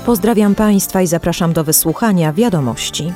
Pozdrawiam Państwa i zapraszam do wysłuchania wiadomości.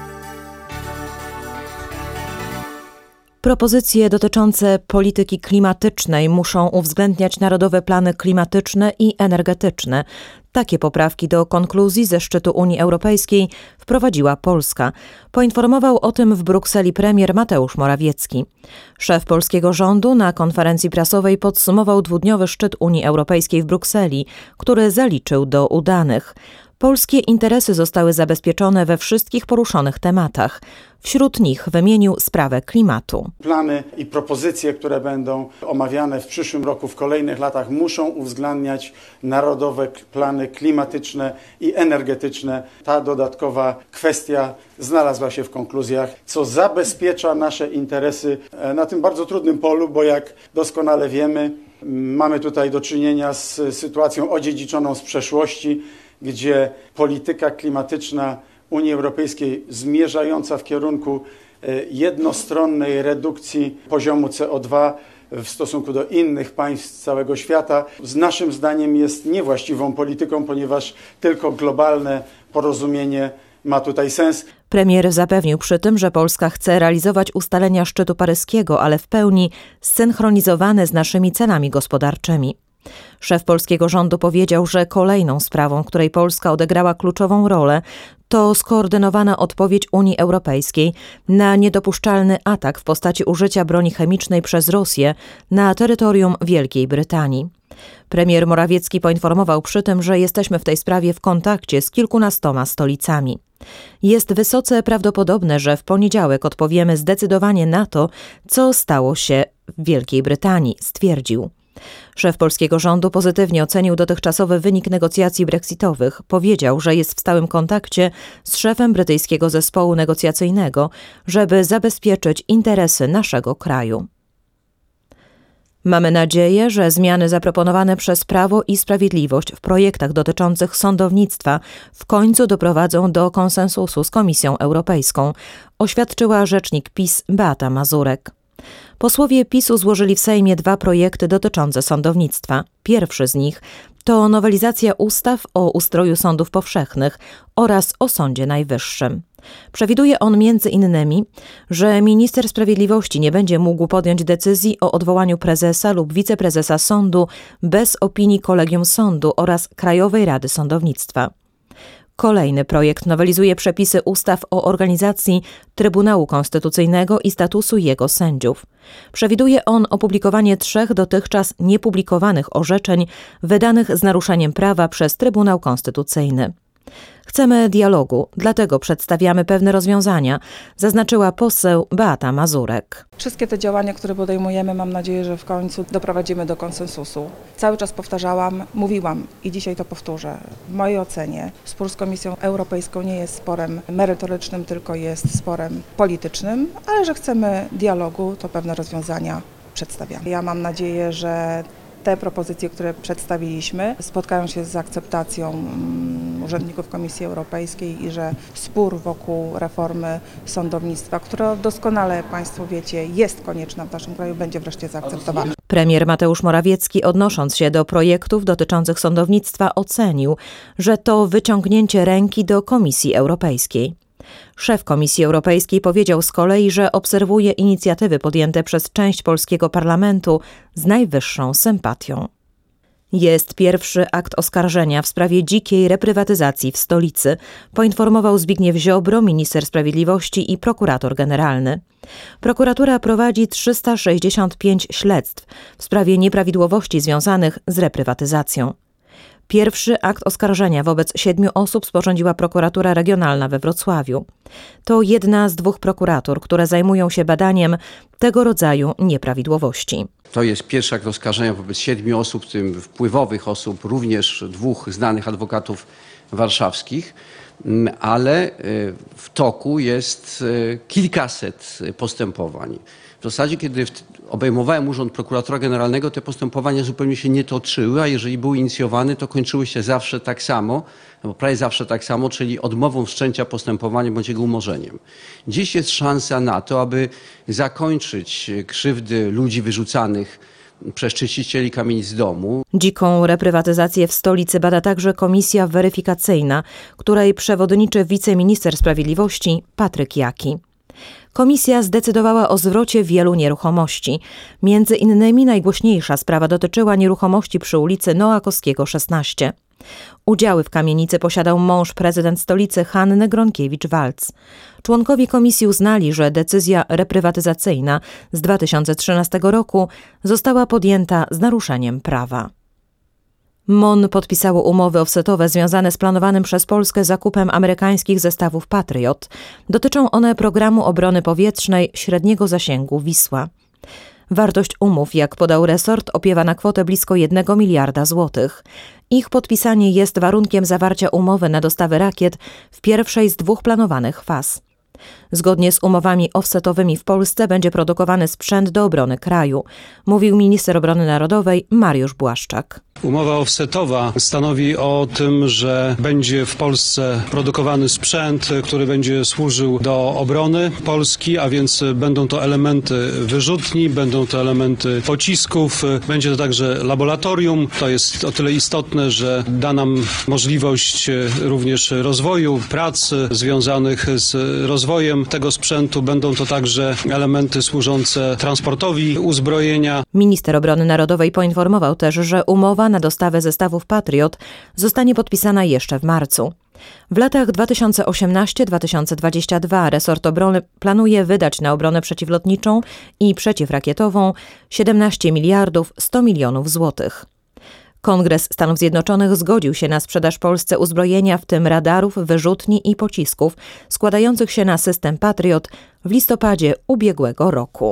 Propozycje dotyczące polityki klimatycznej muszą uwzględniać narodowe plany klimatyczne i energetyczne. Takie poprawki do konkluzji ze szczytu Unii Europejskiej wprowadziła Polska. Poinformował o tym w Brukseli premier Mateusz Morawiecki. Szef polskiego rządu na konferencji prasowej podsumował dwudniowy szczyt Unii Europejskiej w Brukseli, który zaliczył do udanych. Polskie interesy zostały zabezpieczone we wszystkich poruszonych tematach. Wśród nich wymienił sprawę klimatu. Plany i propozycje, które będą omawiane w przyszłym roku, w kolejnych latach, muszą uwzględniać narodowe plany klimatyczne i energetyczne. Ta dodatkowa kwestia znalazła się w konkluzjach, co zabezpiecza nasze interesy na tym bardzo trudnym polu, bo jak doskonale wiemy, mamy tutaj do czynienia z sytuacją odziedziczoną z przeszłości, gdzie polityka klimatyczna Unii Europejskiej zmierzająca w kierunku jednostronnej redukcji poziomu CO2 w stosunku do innych państw całego świata, z naszym zdaniem jest niewłaściwą polityką, ponieważ tylko globalne porozumienie ma tutaj sens. Premier zapewnił przy tym, że Polska chce realizować ustalenia szczytu paryskiego, ale w pełni zsynchronizowane z naszymi celami gospodarczymi. Szef polskiego rządu powiedział, że kolejną sprawą, której Polska odegrała kluczową rolę, to skoordynowana odpowiedź Unii Europejskiej na niedopuszczalny atak w postaci użycia broni chemicznej przez Rosję na terytorium Wielkiej Brytanii. Premier Morawiecki poinformował przy tym, że jesteśmy w tej sprawie w kontakcie z kilkunastoma stolicami. Jest wysoce prawdopodobne, że w poniedziałek odpowiemy zdecydowanie na to, co stało się w Wielkiej Brytanii, stwierdził. Szef polskiego rządu pozytywnie ocenił dotychczasowy wynik negocjacji brexitowych. Powiedział, że jest w stałym kontakcie z szefem brytyjskiego zespołu negocjacyjnego, żeby zabezpieczyć interesy naszego kraju. Mamy nadzieję, że zmiany zaproponowane przez Prawo i Sprawiedliwość w projektach dotyczących sądownictwa w końcu doprowadzą do konsensusu z Komisją Europejską, oświadczyła rzecznik PiS Beata Mazurek. Posłowie PiS-u złożyli w Sejmie 2 projekty dotyczące sądownictwa. Pierwszy z nich to nowelizacja ustaw o ustroju sądów powszechnych oraz o Sądzie Najwyższym. Przewiduje on między innymi, że minister sprawiedliwości nie będzie mógł podjąć decyzji o odwołaniu prezesa lub wiceprezesa sądu bez opinii Kolegium Sądu oraz Krajowej Rady Sądownictwa. Kolejny projekt nowelizuje przepisy ustaw o organizacji Trybunału Konstytucyjnego i statusu jego sędziów. Przewiduje on opublikowanie 3 dotychczas niepublikowanych orzeczeń wydanych z naruszeniem prawa przez Trybunał Konstytucyjny. Chcemy dialogu, dlatego przedstawiamy pewne rozwiązania, zaznaczyła poseł Beata Mazurek. Wszystkie te działania, które podejmujemy, mam nadzieję, że w końcu doprowadzimy do konsensusu. Cały czas powtarzałam, mówiłam i dzisiaj to powtórzę. W mojej ocenie spór z Komisją Europejską nie jest sporem merytorycznym, tylko jest sporem politycznym, ale że chcemy dialogu, to pewne rozwiązania przedstawiamy. Ja mam nadzieję, że te propozycje, które przedstawiliśmy, spotkają się z akceptacją urzędników Komisji Europejskiej i że spór wokół reformy sądownictwa, która doskonale Państwo wiecie, jest konieczna w naszym kraju, będzie wreszcie zaakceptowany. Premier Mateusz Morawiecki, odnosząc się do projektów dotyczących sądownictwa, ocenił, że to wyciągnięcie ręki do Komisji Europejskiej. Szef Komisji Europejskiej powiedział z kolei, że obserwuje inicjatywy podjęte przez część polskiego parlamentu z najwyższą sympatią. Jest pierwszy akt oskarżenia w sprawie dzikiej reprywatyzacji w stolicy, poinformował Zbigniew Ziobro, minister sprawiedliwości i prokurator generalny. Prokuratura prowadzi 365 śledztw w sprawie nieprawidłowości związanych z reprywatyzacją. Pierwszy akt oskarżenia wobec 7 osób sporządziła prokuratura regionalna we Wrocławiu. To jedna z 2 prokuratur, które zajmują się badaniem tego rodzaju nieprawidłowości. To jest pierwszy akt oskarżenia wobec 7 osób, w tym wpływowych osób, również 2 znanych adwokatów warszawskich, ale w toku jest kilkaset postępowań. W zasadzie, kiedy obejmowałem urząd prokuratora generalnego, te postępowania zupełnie się nie toczyły, a jeżeli były inicjowane, to kończyły się zawsze tak samo, albo prawie zawsze tak samo, czyli odmową wszczęcia postępowania bądź jego umorzeniem. Dziś jest szansa na to, aby zakończyć krzywdy ludzi wyrzucanych przez czyścicieli kamienic domu. Dziką reprywatyzację w stolicy bada także komisja weryfikacyjna, której przewodniczy wiceminister sprawiedliwości Patryk Jaki. Komisja zdecydowała o zwrocie wielu nieruchomości. Między innymi najgłośniejsza sprawa dotyczyła nieruchomości przy ulicy Noakowskiego 16. Udziały w kamienicy posiadał mąż prezydent stolicy Hanny Gronkiewicz-Waltz. Członkowie komisji uznali, że decyzja reprywatyzacyjna z 2013 roku została podjęta z naruszeniem prawa. MON podpisało umowy offsetowe związane z planowanym przez Polskę zakupem amerykańskich zestawów Patriot. Dotyczą one programu obrony powietrznej średniego zasięgu Wisła. Wartość umów, jak podał resort, opiewa na kwotę blisko 1 miliarda złotych. Ich podpisanie jest warunkiem zawarcia umowy na dostawę rakiet w pierwszej z 2 planowanych faz. Zgodnie z umowami offsetowymi w Polsce będzie produkowany sprzęt do obrony kraju, mówił minister obrony narodowej Mariusz Błaszczak. Umowa offsetowa stanowi o tym, że będzie w Polsce produkowany sprzęt, który będzie służył do obrony Polski, a więc będą to elementy wyrzutni, będą to elementy pocisków, będzie to także laboratorium. To jest o tyle istotne, że da nam możliwość również rozwoju, prac związanych z rozwojem tego sprzętu. Będą to także elementy służące transportowi uzbrojenia. Minister obrony narodowej poinformował też, że umowa na dostawę zestawów Patriot zostanie podpisana jeszcze w marcu. W latach 2018-2022 resort obrony planuje wydać na obronę przeciwlotniczą i przeciwrakietową 17 miliardów 100 milionów złotych. Kongres Stanów Zjednoczonych zgodził się na sprzedaż Polsce uzbrojenia, w tym radarów, wyrzutni i pocisków, składających się na system Patriot w listopadzie ubiegłego roku.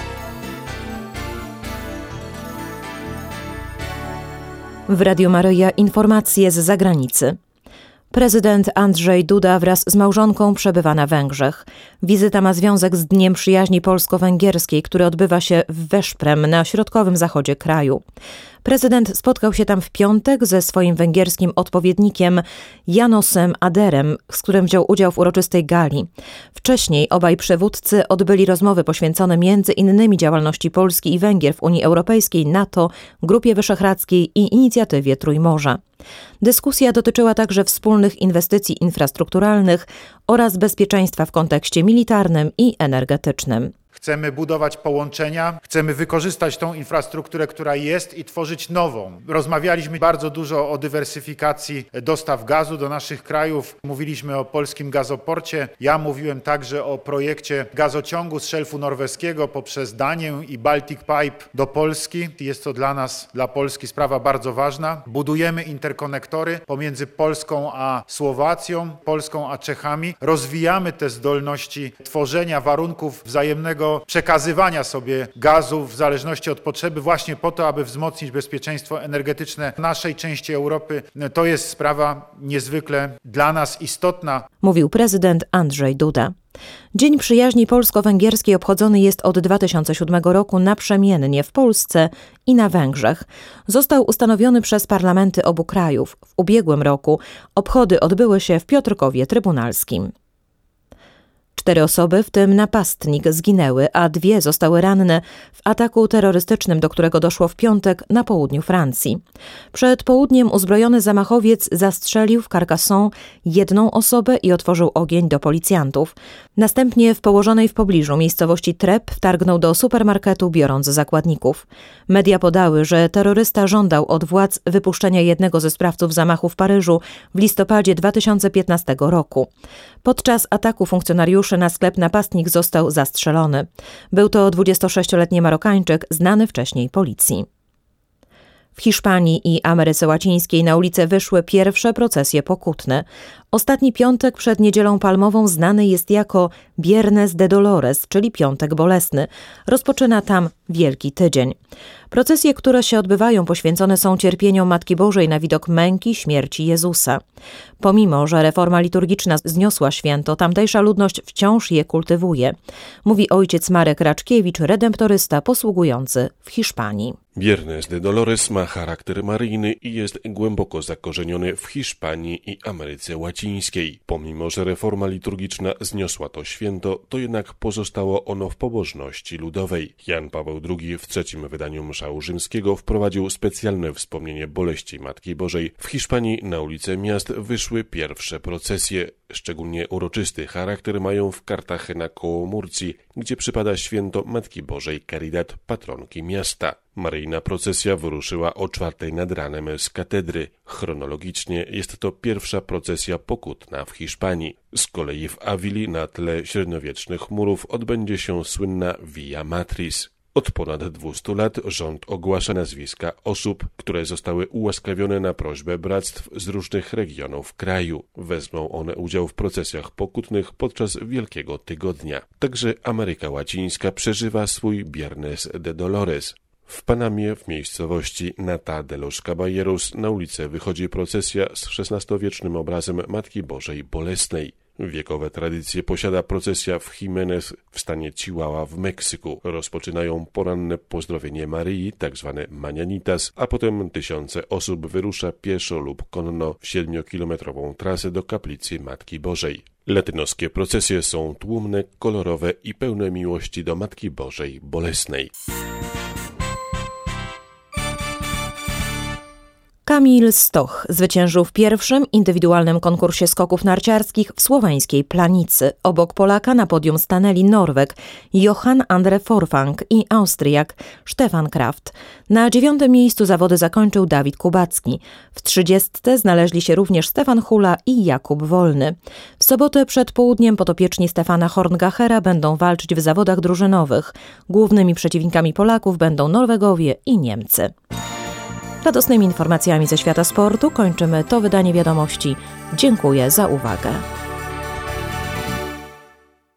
W Radiu Maryja informacje z zagranicy. Prezydent Andrzej Duda wraz z małżonką przebywa na Węgrzech. Wizyta ma związek z Dniem Przyjaźni Polsko-Węgierskiej, który odbywa się w Veszprém na środkowym zachodzie kraju. Prezydent spotkał się tam w piątek ze swoim węgierskim odpowiednikiem Jánosem Aderem, z którym wziął udział w uroczystej gali. Wcześniej obaj przywódcy odbyli rozmowy poświęcone m.in. działalności Polski i Węgier w Unii Europejskiej, NATO, Grupie Wyszehradzkiej i inicjatywie Trójmorza. Dyskusja dotyczyła także wspólnych inwestycji infrastrukturalnych oraz bezpieczeństwa w kontekście militarnym i energetycznym. Chcemy budować połączenia, chcemy wykorzystać tą infrastrukturę, która jest i tworzyć nową. Rozmawialiśmy bardzo dużo o dywersyfikacji dostaw gazu do naszych krajów. Mówiliśmy o polskim gazoporcie. Ja mówiłem także o projekcie gazociągu z szelfu norweskiego poprzez Danię i Baltic Pipe do Polski. Jest to dla nas, dla Polski sprawa bardzo ważna. Budujemy interkonektory pomiędzy Polską a Słowacją, Polską a Czechami. Rozwijamy te zdolności tworzenia warunków wzajemnego przekazywania sobie gazu w zależności od potrzeby właśnie po to, aby wzmocnić bezpieczeństwo energetyczne naszej części Europy. To jest sprawa niezwykle dla nas istotna. Mówił prezydent Andrzej Duda. Dzień Przyjaźni Polsko-Węgierskiej obchodzony jest od 2007 roku naprzemiennie w Polsce i na Węgrzech. Został ustanowiony przez parlamenty obu krajów. W ubiegłym roku obchody odbyły się w Piotrkowie Trybunalskim. 4 osoby, w tym napastnik, zginęły, a 2 zostały ranne w ataku terrorystycznym, do którego doszło w piątek na południu Francji. Przed południem uzbrojony zamachowiec zastrzelił w Carcassonne 1 osobę i otworzył ogień do policjantów. Następnie w położonej w pobliżu miejscowości Trep wtargnął do supermarketu, biorąc zakładników. Media podały, że terrorysta żądał od władz wypuszczenia jednego ze sprawców zamachu w Paryżu w listopadzie 2015 roku. Podczas ataku funkcjonariuszy na sklep napastnik został zastrzelony. Był to 26-letni Marokańczyk, znany wcześniej policji. W Hiszpanii i Ameryce Łacińskiej na ulice wyszły pierwsze procesje pokutne. Ostatni piątek przed Niedzielą Palmową znany jest jako Viernes de Dolores, czyli Piątek Bolesny. Rozpoczyna tam Wielki Tydzień. Procesje, które się odbywają, poświęcone są cierpieniom Matki Bożej na widok męki, śmierci Jezusa. Pomimo, że reforma liturgiczna zniosła święto, tamtejsza ludność wciąż je kultywuje, mówi ojciec Marek Raczkiewicz, redemptorysta posługujący w Hiszpanii. Viernes de Dolores ma charakter maryjny i jest głęboko zakorzeniony w Hiszpanii i Ameryce Łacińskiej. Pomimo, że reforma liturgiczna zniosła to święto, to jednak pozostało ono w pobożności ludowej. Jan Paweł II w 3. wydaniu msza marszału rzymskiego wprowadził specjalne wspomnienie boleści Matki Bożej. W Hiszpanii na ulice miast wyszły pierwsze procesje. Szczególnie uroczysty charakter mają w Cartagena koło Murcji, gdzie przypada święto Matki Bożej Caridad, patronki miasta. Maryjna procesja wyruszyła o 4:00 nad ranem z katedry. Chronologicznie jest to pierwsza procesja pokutna w Hiszpanii. Z kolei w Awili na tle średniowiecznych murów odbędzie się słynna Via Matris. Od ponad 200 lat rząd ogłasza nazwiska osób, które zostały ułaskawione na prośbę bractw z różnych regionów kraju. Wezmą one udział w procesjach pokutnych podczas Wielkiego Tygodnia. Także Ameryka Łacińska przeżywa swój Viernes de Dolores. W Panamie, w miejscowości Nata de los Caballeros, na ulicę wychodzi procesja z XVI-wiecznym obrazem Matki Bożej Bolesnej. Wiekowe tradycje posiada procesja w Jimenez w stanie Chihuahua w Meksyku. Rozpoczynają poranne pozdrowienie Maryi, tzw. Mañanitas, a potem tysiące osób wyrusza pieszo lub konno w 7-kilometrową trasę do kaplicy Matki Bożej. Latynoskie procesje są tłumne, kolorowe i pełne miłości do Matki Bożej Bolesnej. Kamil Stoch zwyciężył w pierwszym indywidualnym konkursie skoków narciarskich w słoweńskiej Planicy. Obok Polaka na podium stanęli Norweg Johan Andre Forfang i Austriak Stefan Kraft. Na 9. miejscu zawody zakończył Dawid Kubacki. W 30. znaleźli się również Stefan Hula i Jakub Wolny. W sobotę przed południem podopieczni Stefana Horngachera będą walczyć w zawodach drużynowych. Głównymi przeciwnikami Polaków będą Norwegowie i Niemcy. Radosnymi informacjami ze świata sportu kończymy to wydanie wiadomości. Dziękuję za uwagę.